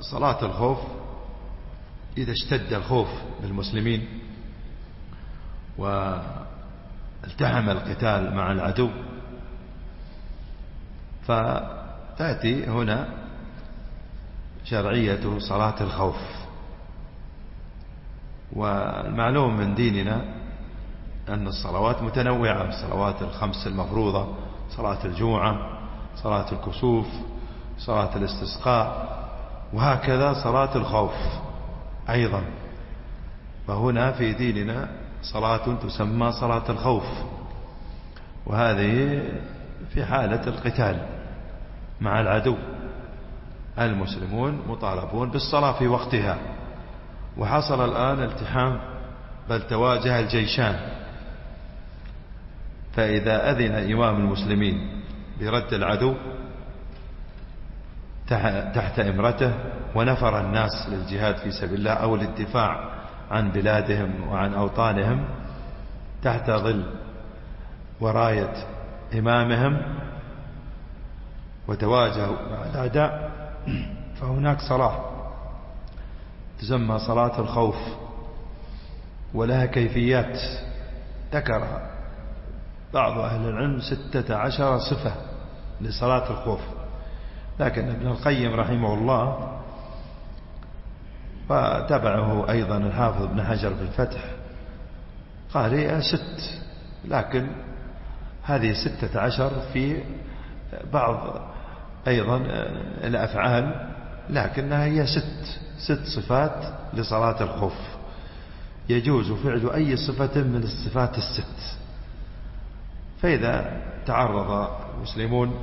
صلاة الخوف إذا اشتد الخوف بالمسلمين والتحم القتال مع العدو، فتأتي هنا شرعية صلاة الخوف. والمعلوم من ديننا أن الصلوات متنوعة، الصلوات الخمس المفروضة، صلاة الجمعة، صلاة الكسوف، صلاة الاستسقاء، وهكذا صلاة الخوف أيضا. فهنا في ديننا صلاة تسمى صلاة الخوف، وهذه في حالة القتال مع العدو. المسلمون مطالبون بالصلاة في وقتها. وحصل الآن التحام، بل تواجه الجيشان، فإذا أذن إمام المسلمين برد العدو تحت إمرته ونفر الناس للجهاد في سبيل الله أو للدفاع عن بلادهم وعن أوطانهم تحت ظل وراية إمامهم، وتواجهوا مع الأعداء، فهناك صلاة تسمى صلاة الخوف، ولها كيفيات ذكرها بعض أهل العلم 16 صفة لصلاة الخوف. لكن ابن القيم رحمه الله وتبعه أيضا الحافظ ابن حجر في الفتح قال هي 6، لكن هذه 16 في بعض أيضا الأفعال، لكنها هي 6 صفات لصلاة الخوف. يجوز فعل أي صفة من الصفات 6. فإذا تعرض المسلمون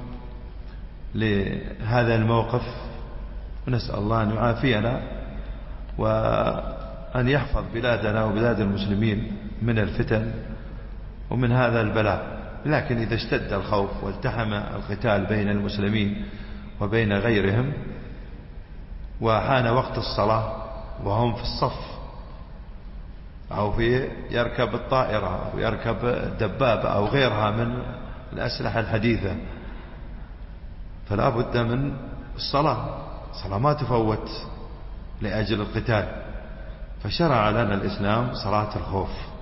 لهذا الموقف، ونسأل الله أن يعافينا وأن يحفظ بلادنا وبلاد المسلمين من الفتن ومن هذا البلاء. لكن إذا اشتد الخوف والتحم القتال بين المسلمين وبين غيرهم وحان وقت الصلاة وهم في الصف أو يركب الطائرة أو يركب دبابة أو غيرها من الأسلحة الحديثة، فلا بد من الصلاة ما تفوت لأجل القتال. فشرع لنا الإسلام صلاة الخوف،